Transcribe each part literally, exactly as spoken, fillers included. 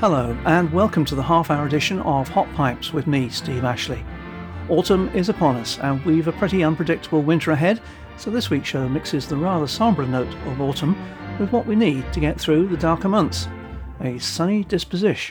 Hello and welcome to the half-hour edition of Hot Pipes with me, Steve Ashley. Autumn is upon us and we've a pretty unpredictable winter ahead, so this week's show mixes the rather sombre note of autumn with what we need to get through the darker months, a sunny disposition.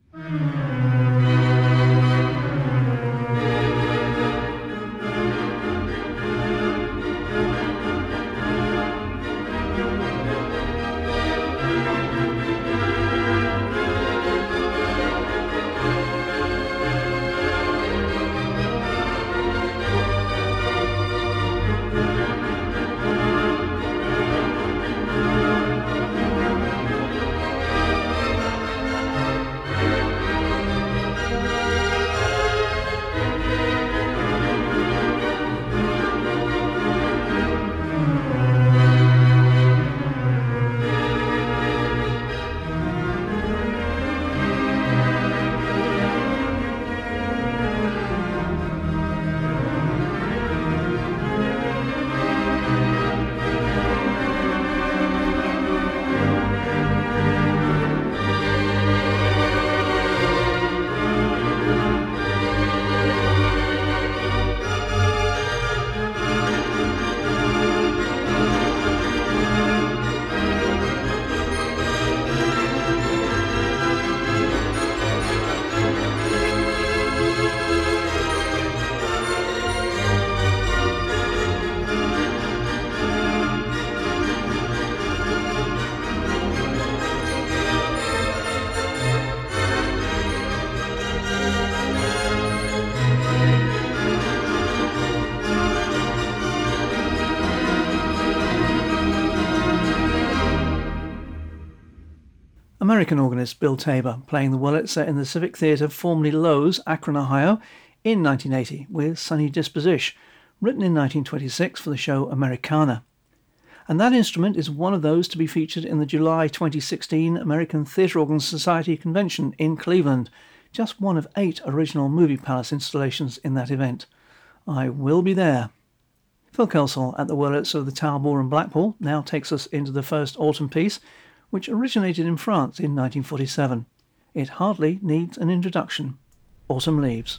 American organist Bill Tabor playing the Wurlitzer in the Civic Theatre, formerly Lowe's, Akron, Ohio, in nineteen eighty with Sunny Disposition, written in nineteen twenty-six for the show Americana. And that instrument is one of those to be featured in the July twenty sixteen American Theatre Organ Society Convention in Cleveland, just one of eight original Movie Palace installations in that event. I will be there. Phil Kelsall at the Wurlitzer of the Tower Ballroom, Blackpool, now takes us into the first autumn piece, which originated in France in nineteen forty-seven. It hardly needs an introduction. Autumn Leaves.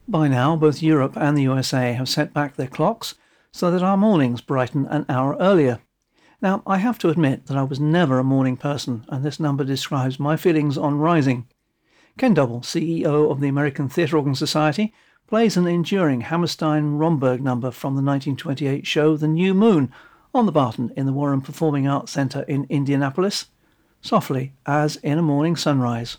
By now, both Europe and the U S A have set back their clocks so that our mornings brighten an hour earlier. Now, I have to admit that I was never a morning person, and this number describes my feelings on rising. Ken Double, C E O of the American Theatre Organ Society, plays an enduring Hammerstein-Romberg number from the nineteen twenty-eight show The New Moon on the Barton in the Warren Performing Arts Centre in Indianapolis, softly as in a morning sunrise.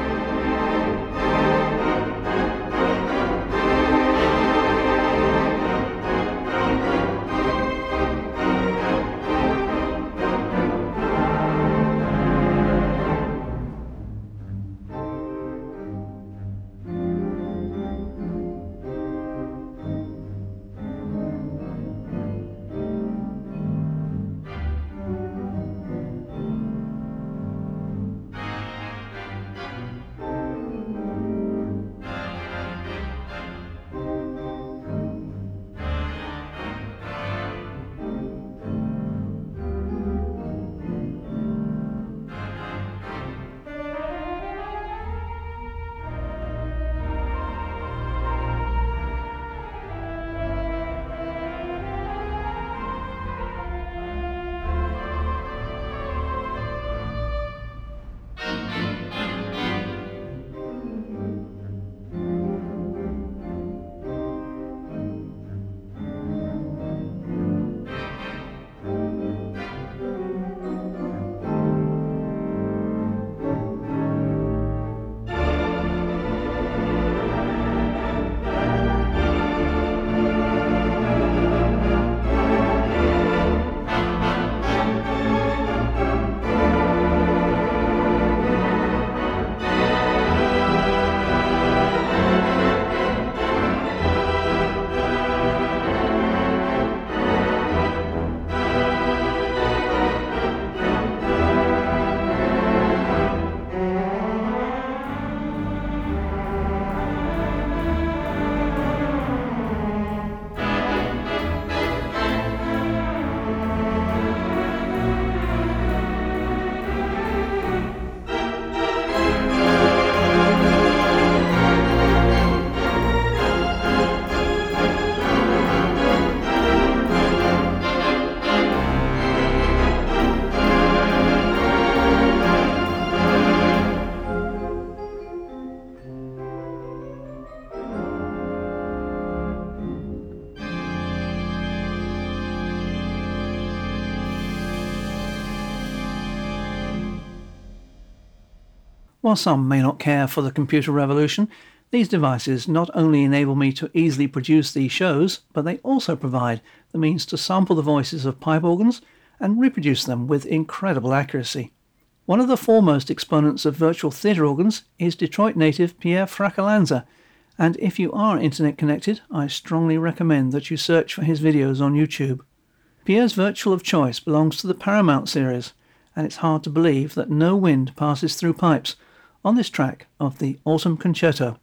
While some may not care for the computer revolution, these devices not only enable me to easily produce these shows, but they also provide the means to sample the voices of pipe organs and reproduce them with incredible accuracy. One of the foremost exponents of virtual theatre organs is Detroit native Pierre Fracalanza, and if you are internet connected, I strongly recommend that you search for his videos on YouTube. Pierre's virtual of choice belongs to the Paramount series, and it's hard to believe that no wind passes through pipes on this track of the Autumn Concerto.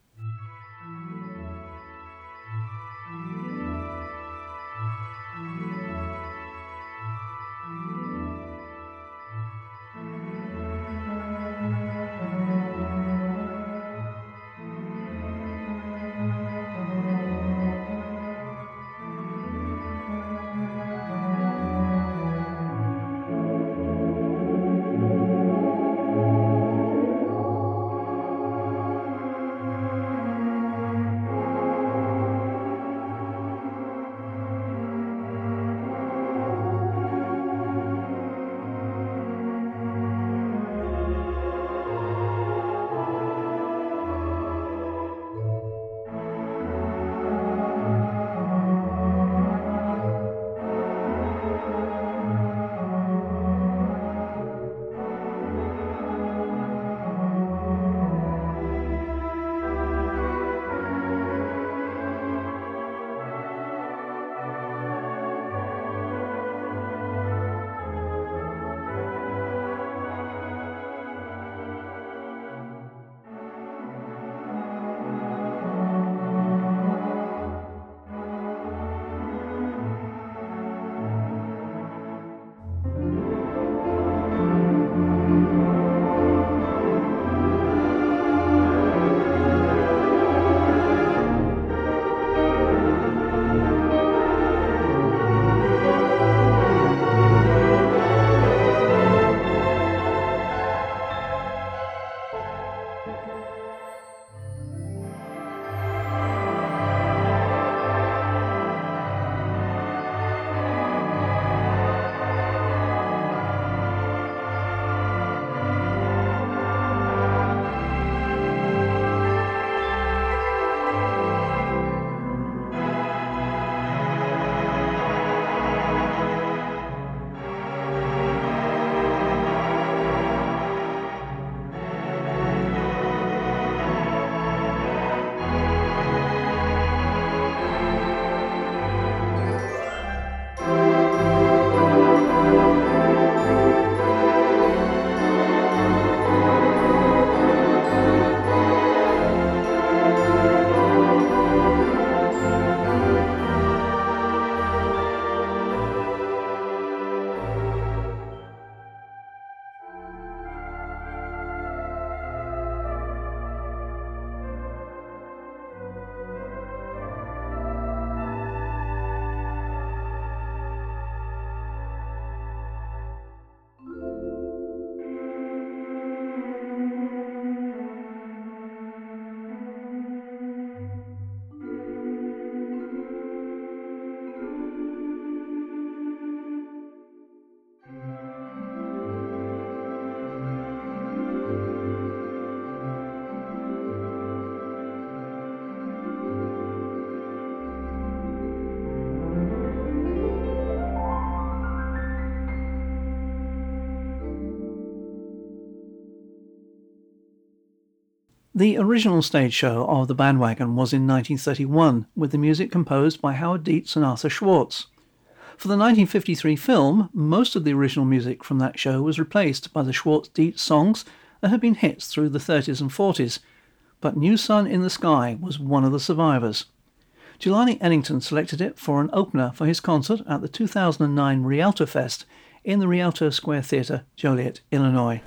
The original stage show of The Bandwagon was in nineteen thirty-one, with the music composed by Howard Dietz and Arthur Schwartz. For the nineteen fifty-three film, most of the original music from that show was replaced by the Schwartz-Dietz songs that had been hits through the thirties and forties, but New Sun in the Sky was one of the survivors. Jelani Ellington selected it for an opener for his concert at the two thousand nine Rialto Fest in the Rialto Square Theatre, Joliet, Illinois.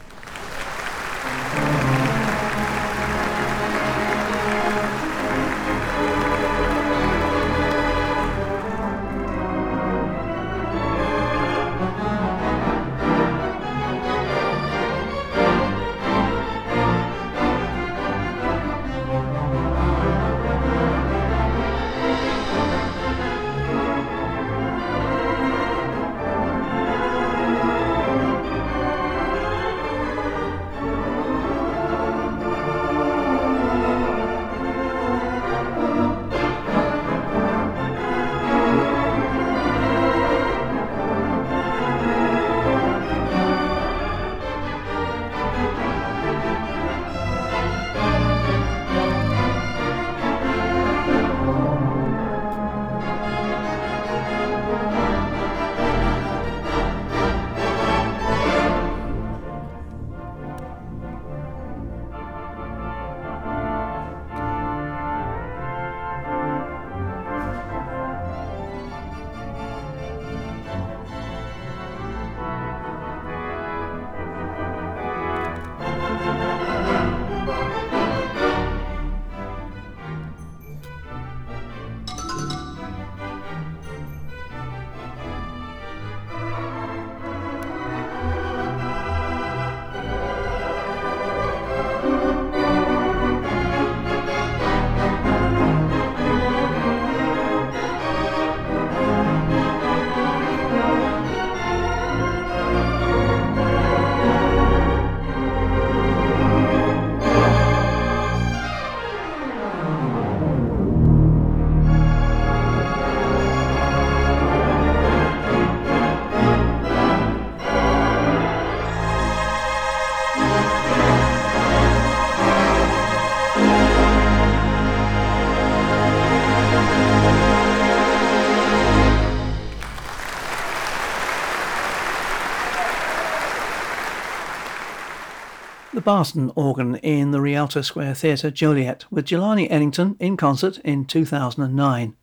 The Barston organ in the Rialto Square Theatre, Joliet, with Jelani Ellington in concert in two thousand nine.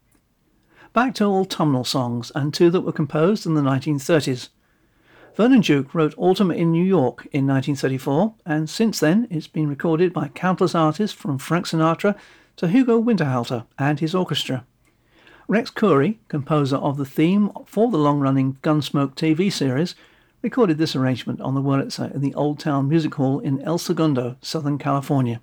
Back to autumnal songs, and two that were composed in the nineteen thirties. Vernon Duke wrote Autumn in New York in nineteen thirty-four, and since then it's been recorded by countless artists from Frank Sinatra to Hugo Winterhalter and his orchestra. Rex Coury, composer of the theme for the long-running Gunsmoke T V series, recorded this arrangement on the Wurlitzer in the Old Town Music Hall in El Segundo, Southern California.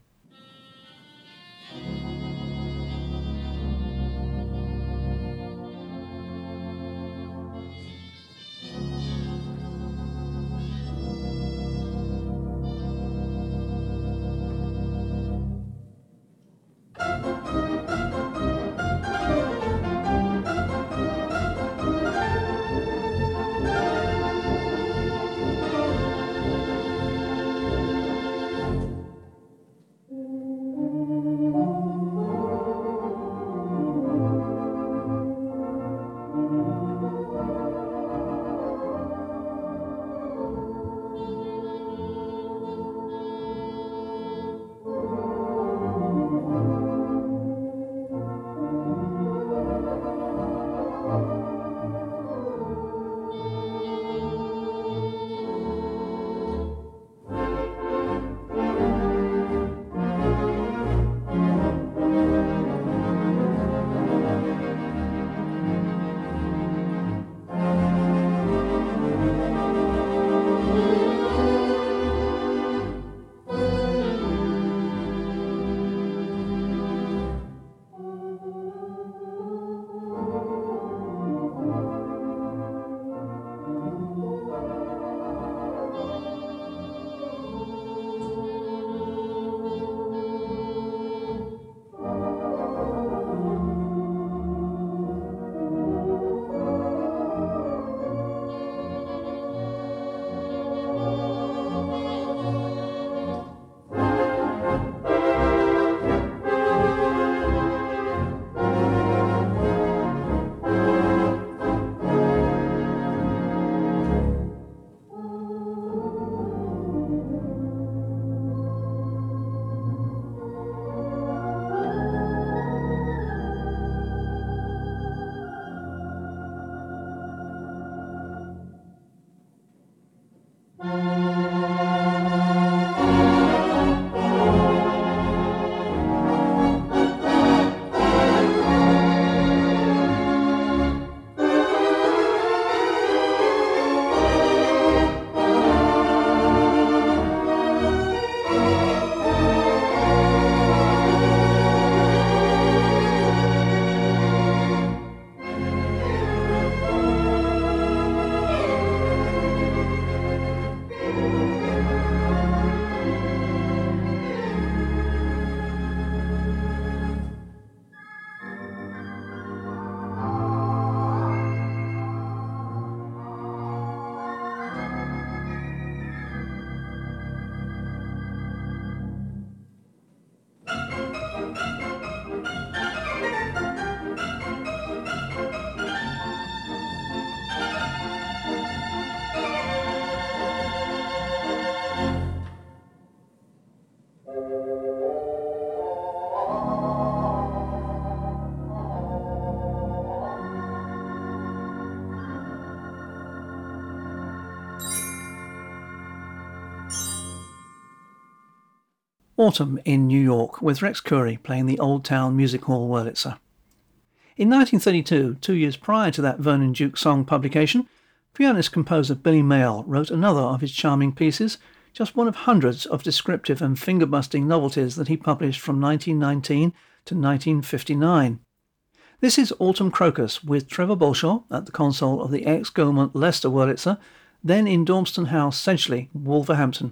Autumn in New York, with Rex Currie playing the Old Town Music Hall Wurlitzer. In nineteen thirty-two, two years prior to that Vernon Duke song publication, pianist-composer Billy Mayall wrote another of his charming pieces, just one of hundreds of descriptive and finger-busting novelties that he published from nineteen nineteen to nineteen fifty-nine. This is Autumn Crocus, with Trevor Bolshaw at the console of the ex-Gaumont Leicester Wurlitzer, then in Dormston House, Sedgley, Wolverhampton.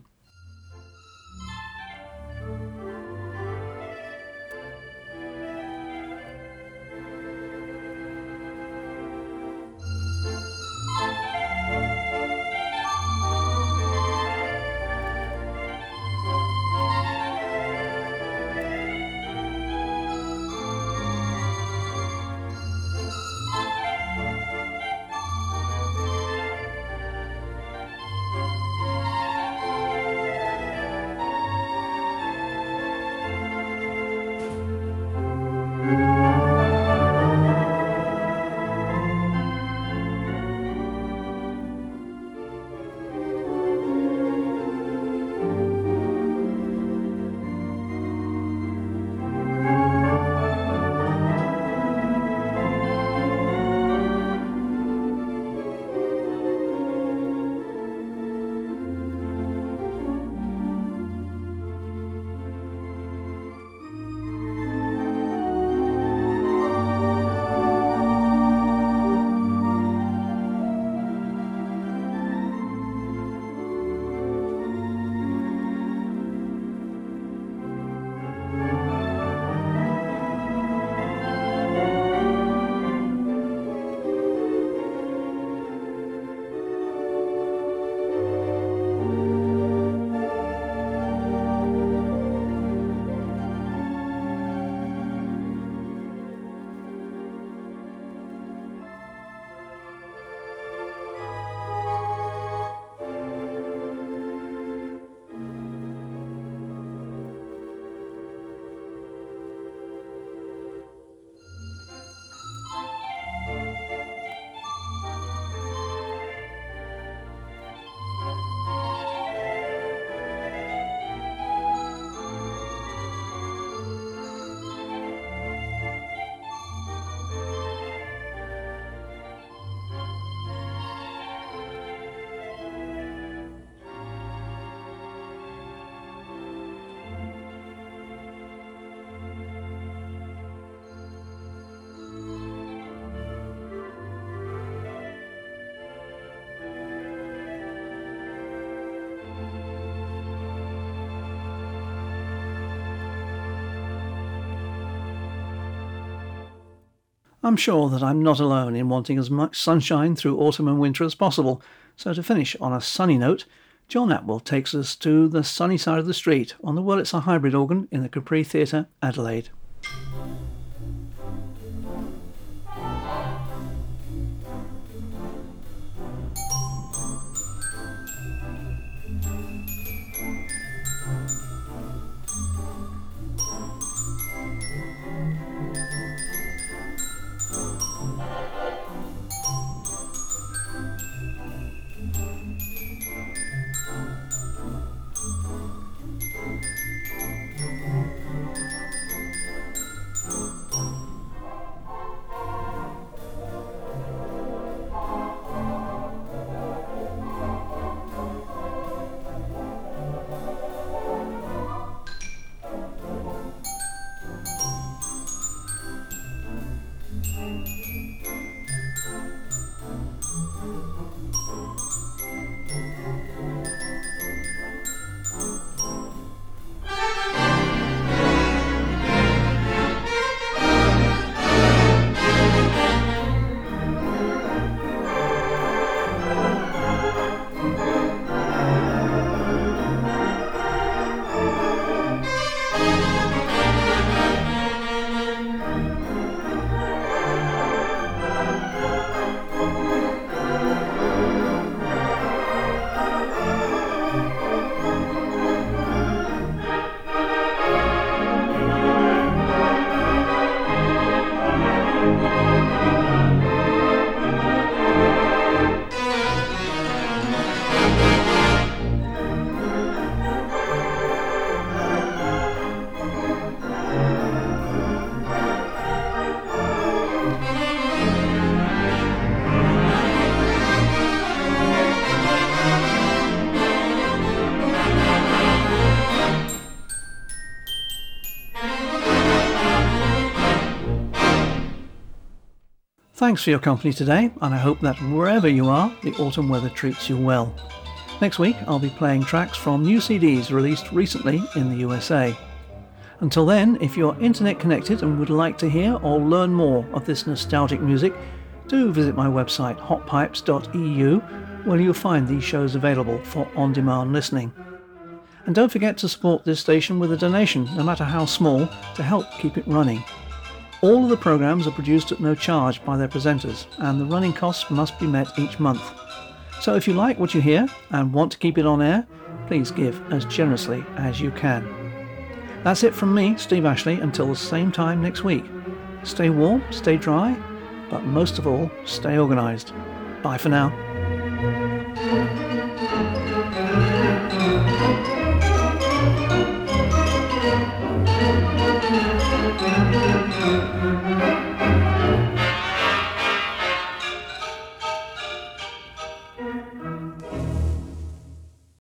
I'm sure that I'm not alone in wanting as much sunshine through autumn and winter as possible, so to finish on a sunny note, John Atwell takes us to the sunny side of the street on the Wurlitzer hybrid organ in the Capri Theatre, Adelaide. Thanks for your company today, and I hope that wherever you are, the autumn weather treats you well. Next week, I'll be playing tracks from new C Ds released recently in the U S A. Until then, if you're internet connected and would like to hear or learn more of this nostalgic music, do visit my website hot pipes dot e u, where you'll find these shows available for on-demand listening. And don't forget to support this station with a donation, no matter how small, to help keep it running. All of the programmes are produced at no charge by their presenters, and the running costs must be met each month. So if you like what you hear and want to keep it on air, please give as generously as you can. That's it from me, Steve Ashley, until the same time next week. Stay warm, stay dry, but most of all, stay organised. Bye for now.